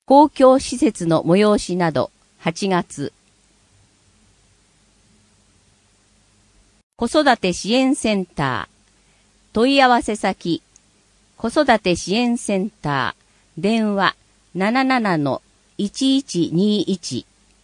公共施設の催しなど8月。子育て支援センター。問い合わせ先。子育て支援センター。電話 77-1121。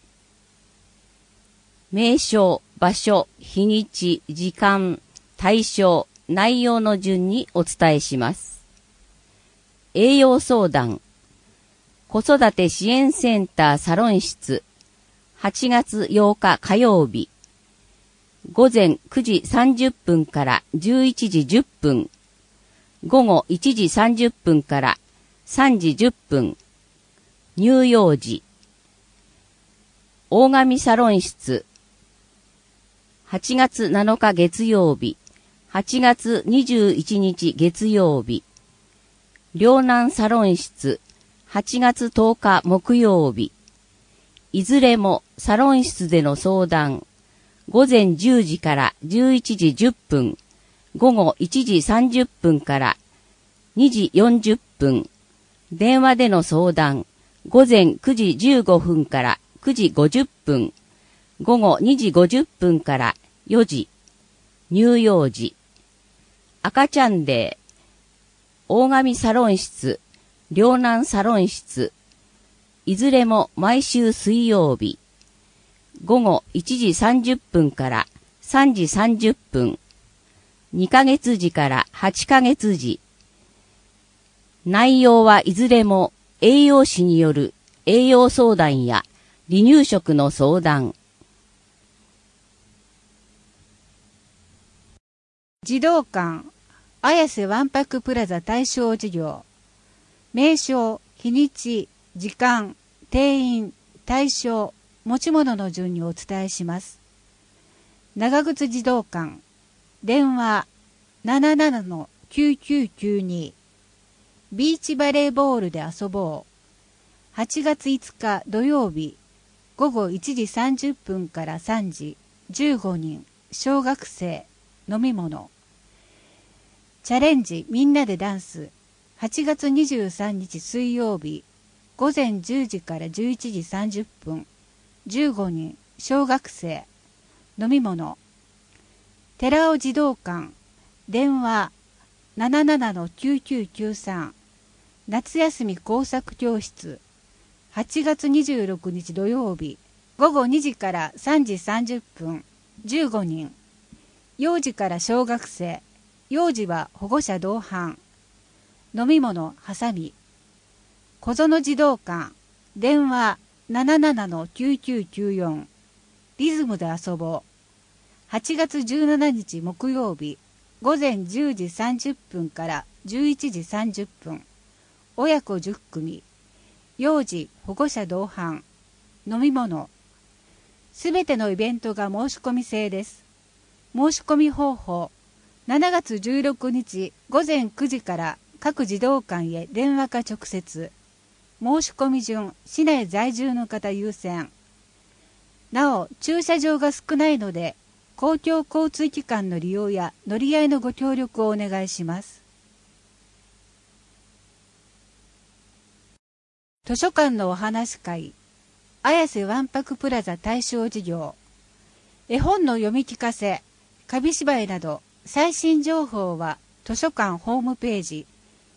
名称、場所、日にち、時間、対象、内容の順にお伝えします。栄養相談。子育て支援センターサロン室。8月8日火曜日。午前9時30分から11時10分。午後1時30分から3時10分。乳幼児。大神サロン室。8月7日月曜日。8月21日月曜日。両南サロン室。8月10日木曜日。いずれもサロン室での相談。午前10時から11時10分。午後1時30分から2時40分。電話での相談。午前9時15分から9時50分。午後2時50分から4時。乳幼児。赤ちゃんデー。大神サロン室。両南サロン室。いずれも毎週水曜日。午後1時30分から3時30分。2ヶ月時から8ヶ月時。内容はいずれも栄養士による栄養相談や離乳食の相談。 児童館綾瀬わんぱくプラザ対象事業。名称、日にち、時間、定員、対象、持ち物の順にお伝えします。長靴児童館。電話 77-9992。ビーチバレーボールで遊ぼう。8月5日土曜日。午後1時30分から3時。15人。小学生。飲み物。チャレンジみんなでダンス。8月23日水曜日。午前10時から11時30分。15人。小学生。飲み物。寺尾児童館。電話 77-9993。夏休み工作教室。8月26日土曜日。午後2時から3時30分。15人。幼児から小学生。幼児は保護者同伴。飲み物、はさみ。小園児童館。電話 77-9994。リズムで遊ぼう。8月17日木曜日。午前10時30分から11時30分。親子10組。幼児、保護者同伴。飲み物。すべてのイベントが申し込み制です。申し込み方法。7月16日午前9時から各児童館へ電話か直接。申し込み順、市内在住の方優先。なお、駐車場が少ないので、公共交通機関の利用や乗り合いのご協力をお願いします。図書館のお話し会。綾瀬わんぱくプラザ対象事業。絵本の読み聞かせ、紙芝居など、最新情報は図書館ホームページ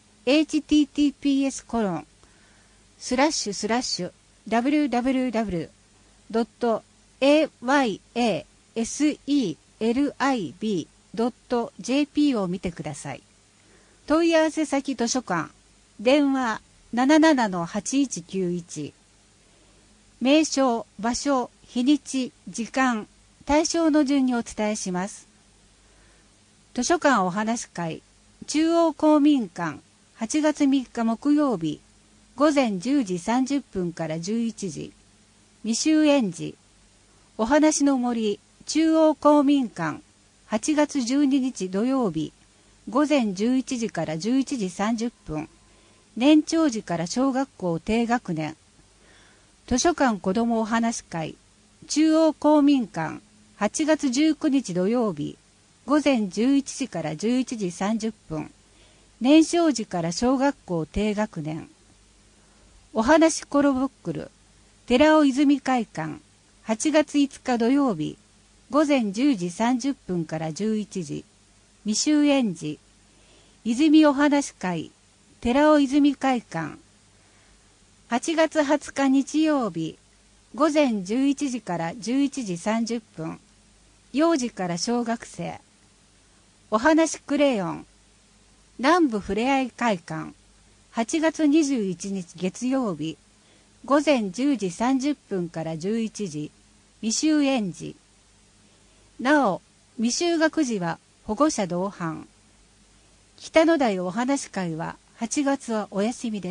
https://www.ayaslib.jp を見てください。問い合わせ先図書館。電話 77-8191。名称、場所、日にち、時間、対象の順にお伝えします。図書館お話し会。中央公民館。8月3日木曜日。午前10時30分から11時。未就園児。お話の森。中央公民館。8月12日土曜日。午前11時から11時30分。年長児から小学校低学年。図書館子どもお話し会。中央公民館。8月19日土曜日。午前11時から11時30分。年少時から小学校低学年。 お話コロブックル寺尾泉会館8月5日土曜日午前10時30分から11時未就園児泉お話会寺尾泉会館8月20日日曜日午前11時から11時30分幼児から小学生お話クレヨン南部ふれあい会館8月21日月曜日午前10時30分から11時未就園児なお未就学児は保護者同伴北野台お話会は8月はお休みです。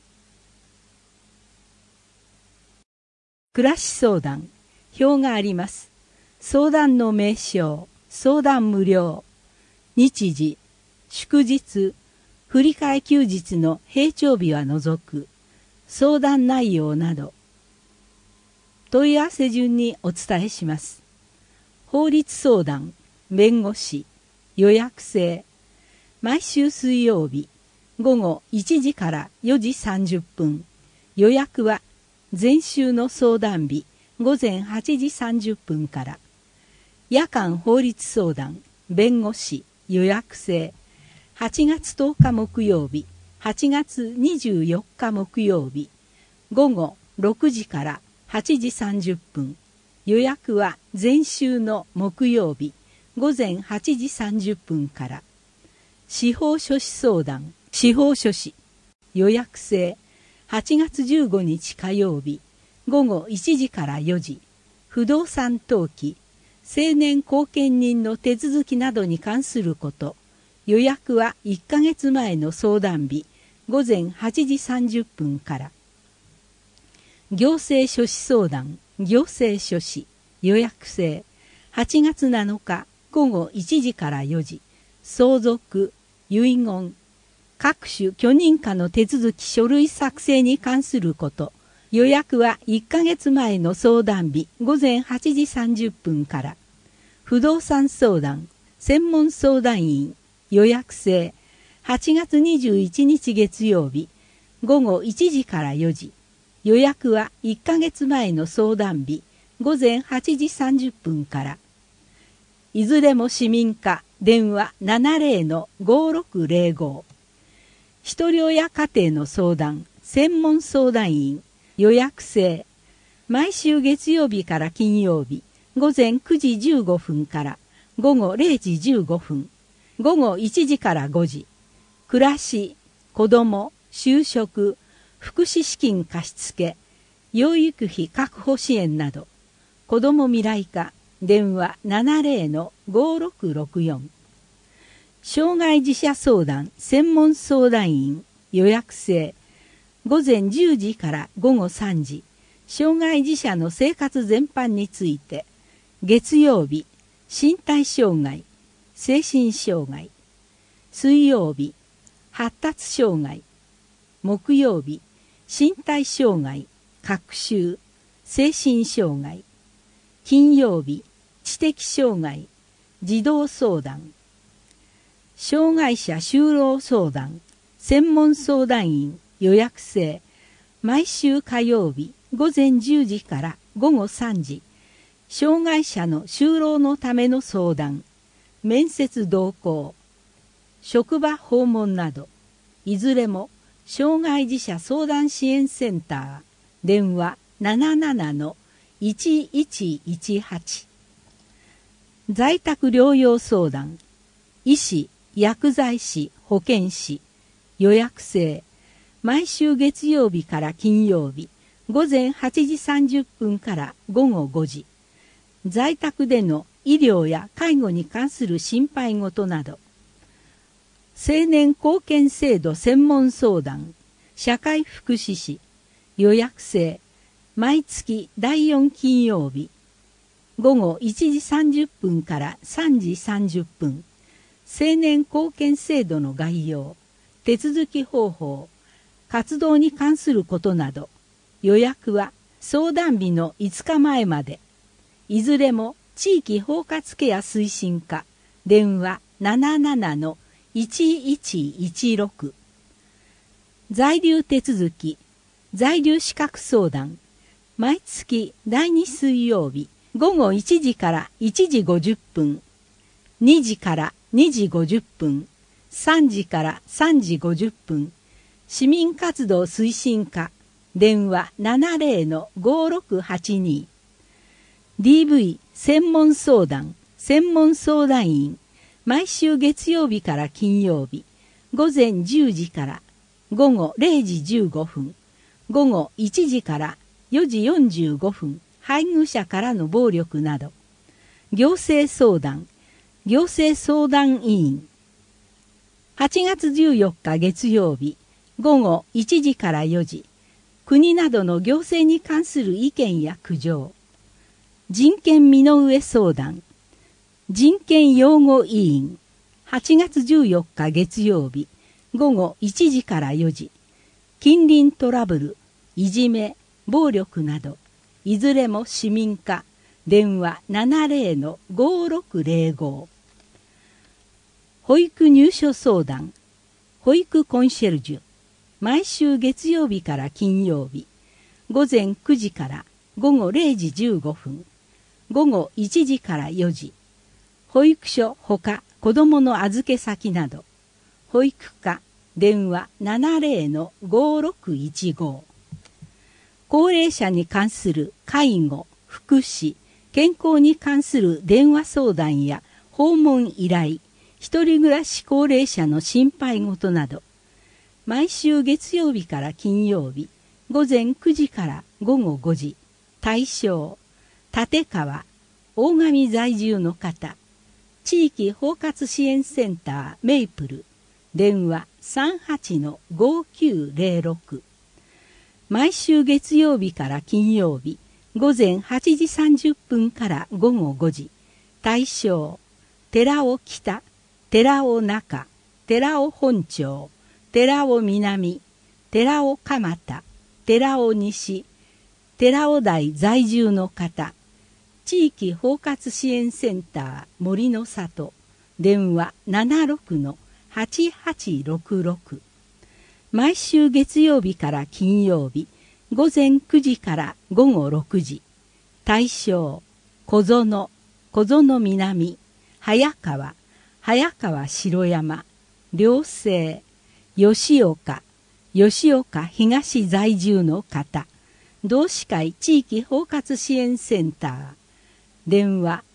暮らし相談表があります。相談の名称相談無料日時祝日振り替え休日の平常日は除く相談内容など問い合わせ順にお伝えします。法律相談弁護士予約制毎週水曜日午後1時から4時30分予約は前週の相談日午前8時30分から夜間法律相談弁護士予約制8月10日木曜日8月24日木曜日午後6時から8時30分予約は前週の木曜日午前8時30分から司法書士相談司法書士予約制8月15日火曜日午後1時から4時不動産登記成年後見人の手続きなどに関すること予約は1ヶ月前の相談日午前8時30分から行政書士相談行政書士予約制8月7日午後1時から4時相続遺言各種許認可の手続き書類作成に関すること予約は1ヶ月前の相談日午前8時30分から不動産相談専門相談員予約制8月21日月曜日午後1時から4時予約は1ヶ月前の相談日午前8時30分からいずれも市民課電話 70-5605 一人親家庭の相談専門相談員予約制毎週月曜日から金曜日午前9時15分から午後0時15分午後1時から5時暮らし子ども就職福祉資金貸付養育費確保支援など子ども未来課電話 70-5664 障害児者相談専門相談員予約制午前10時から午後3時障害児者の生活全般について月曜日身体障害精神障害水曜日発達障害木曜日身体障害学習精神障害金曜日知的障害児童相談障害者就労相談専門相談員予約制毎週火曜日午前10時から午後3時障害者の就労のための相談面接同行職場訪問などいずれも障害児者相談支援センター電話 77-1118 在宅療養相談医師薬剤師保健師予約制毎週月曜日から金曜日午前8時30分から午後5時在宅での医療や介護に関する心配事など青年貢献制度専門相談社会福祉士予約制毎月第4金曜日午後1時30分から3時30分青年貢献制度の概要手続き方法活動に関することなど予約は相談日の5日前までいずれも地域包括ケア推進課電話 77-1116 在留手続き在留資格相談、毎月第2水曜日午後1時から1時50分、2時から2時50分、3時から3時50分、市民活動推進課、電話 70-5682、DV 専門相談、専門相談員、毎週月曜日から金曜日、午前10時から午後0時15分、午後1時から4時45分、配偶者からの暴力など、行政相談、行政相談委員、8月14日月曜日、午後1時から4時、国などの行政に関する意見や苦情、人権身の上相談、人権擁護委員、8月14日月曜日、午後1時から4時、近隣トラブル、いじめ、暴力など、いずれも市民課、電話 70-5605。保育入所相談、保育コンシェルジュ、毎週月曜日から金曜日、午前9時から午後0時15分、午後1時から4時、保育所ほか子どもの預け先など、保育課、電話 70-5615。高齢者に関する介護、福祉、健康に関する電話相談や訪問依頼、一人暮らし高齢者の心配事など、毎週月曜日から金曜日、午前9時から午後5時、対象、立川、大神在住の方、地域包括支援センターメイプル、電話 38-5906。毎週月曜日から金曜日、午前8時30分から午後5時、対象、寺尾北、寺尾中、寺尾本町、寺尾南、寺尾蒲田、寺尾西、寺尾台在住の方、地域包括支援センター森の里、電話 76-8866。毎週月曜日から金曜日、午前9時から午後6時、対象、小園、小園南、早川、早川城山、良生、吉岡、吉岡東在住の方、同志会地域包括支援センター、電話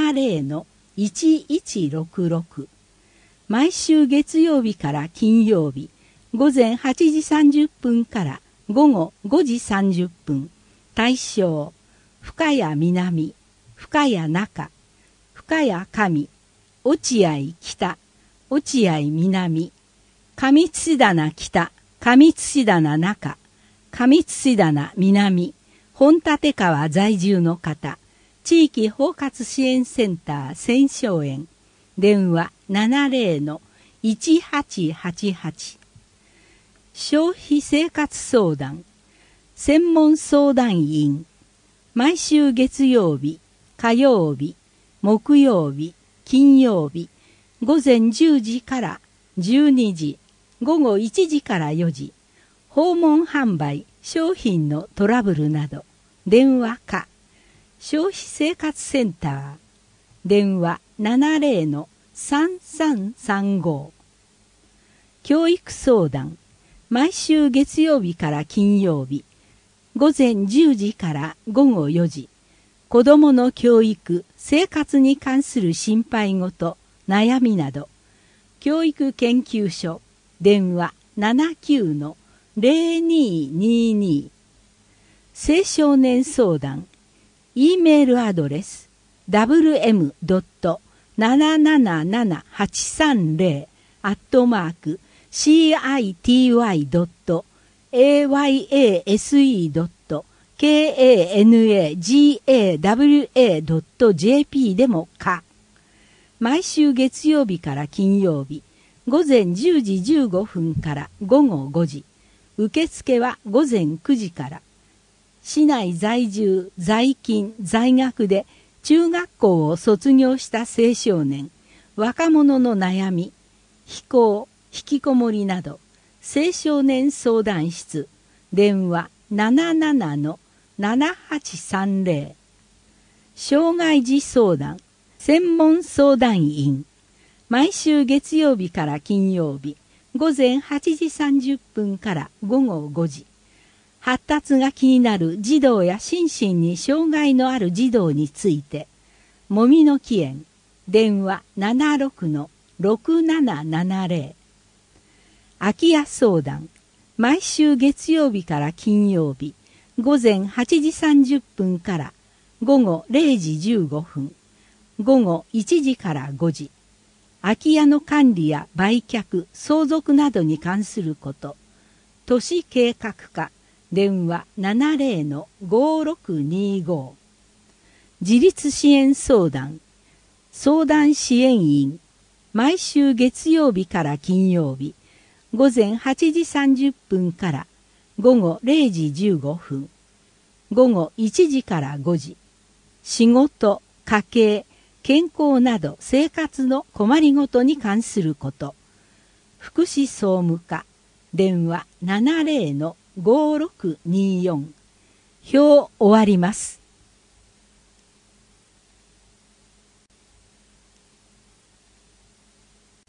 70-1166。毎週月曜日から金曜日、午前8時30分から午後5時30分、対象、深谷南、深谷中、深谷上、落合北、落合南、上土棚北、上土棚中、上土棚南、本立川在住の方、地域包括支援センター千松園、電話 70-1888。消費生活相談、専門相談員、毎週月曜日、火曜日、木曜日、金曜日、午前10時から12時、午後1時から4時、訪問販売、商品のトラブルなど、電話か、消費生活センター、電話 70-3335。教育相談、毎週月曜日から金曜日、午前10時から午後4時、子どもの教育、生活に関する心配事、悩みなど、教育研究所、電話 79-0222。青少年相談、E メールアドレス www.778-city.ayasa.kanagawa.jp でもか。毎週月曜日から金曜日、午前10時15分から午後5時。受付は午前9時から。市内在住、在勤、在学で中学校を卒業した青少年、若者の悩み、非行、引きこもりなど、青少年相談室、電話 77-7830。障害児相談専門相談員。毎週月曜日から金曜日、午前8時30分から午後5時。発達が気になる児童や心身に障害のある児童について、もみの木園、電話 76-6770。空き家相談、毎週月曜日から金曜日、午前8時30分から午後0時15分、午後1時から5時。空き家の管理や売却、相続などに関すること。都市計画課、電話 70-5625。自立支援相談、相談支援員、毎週月曜日から金曜日、午前8時30分から午後0時15分、午後1時から5時。仕事、家計、健康など生活の困りごとに関すること。福祉総務課、電話 70-5624。表終わります。